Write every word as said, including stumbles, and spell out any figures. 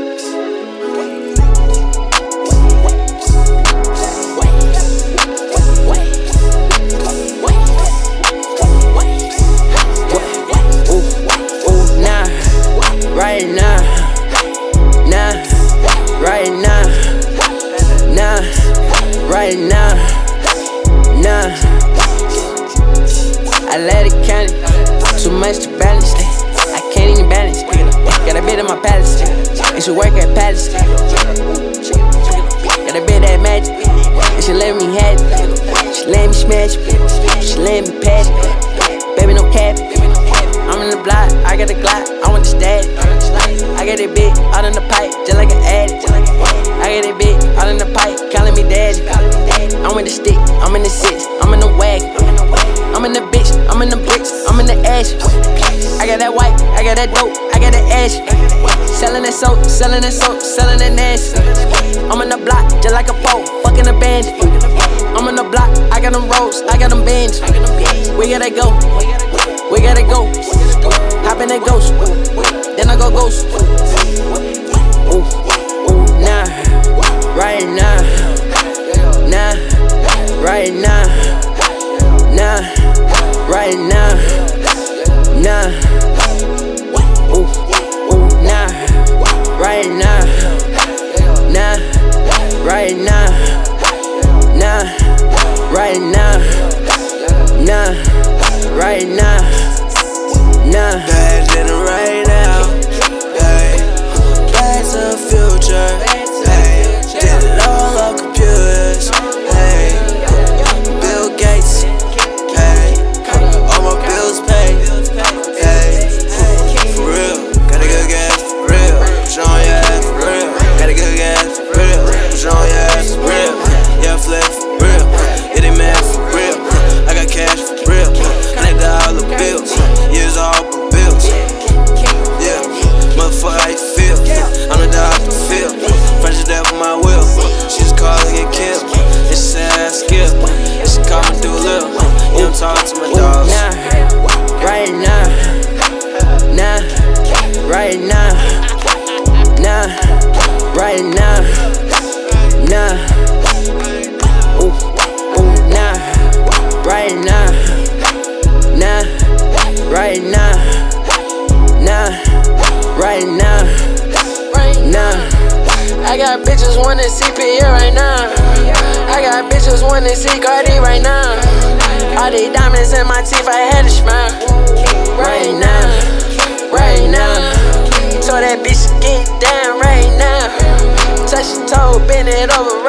Right now, nah, right now, nah, right now, nah. I let it count it, too much to balance. I can't even balance. Got a bit of my palace, and she work at Palace. Got a bit of that magic, and she let me have it. She let me smash it, she let me pass it. Baby, no cap. I'm in the block, I got a Glock, I want the static. I got it big, out in the pipe, just like an addict. I got it big, out in the pipe, calling me daddy. I'm in the stick, I'm in the six, I'm in the wagon. I'm in the bitch, I'm in the bricks, I'm in the ash. I got that white, I got that dope, I got that ash. Selling that soap, selling that soap, selling that nasty. I'm in the block, just like a pole, fucking a bandit. I'm in the block, I got them rolls, I got them bands. We gotta go, we gotta go. Hop in that ghost, then I go ghost. Ooh, ooh, nah, right now, nah, right now, nah, right now, nah. Ooh, ooh, nah, right now, nah, right now, nah, right now, nah, right now. Nah. Back in the right now, hey. Back to the future, hey. Did it all on computers, hey. Bill Gates, hey. All my bills paid, hey. For real, got a good gas, for real. Push on your ass, for real. Got a good gas, for real. Push on your ass, for real. Yeah, flex, for real. Get it mad, for real. I got cash, for real. Connect the all the bills. Years all for bills. Yeah, motherfucker, how you feel? I'm the dog to feel. Fresh as death with my will. She just called to get killed. And she said I skill. And she called me through a little. You don't talk to my dogs. Nah, right now, nah, right now, nah, right now, nah. Ooh, ooh, nah, right now, nah. Right now, nah, right now, right now. I got bitches wanna see P A right now. I got bitches wanna see Cardi right now. All these diamonds in my teeth, I had to smile. Right now, right now. Told that bitch to get down right now. Touch your toe, bend it over.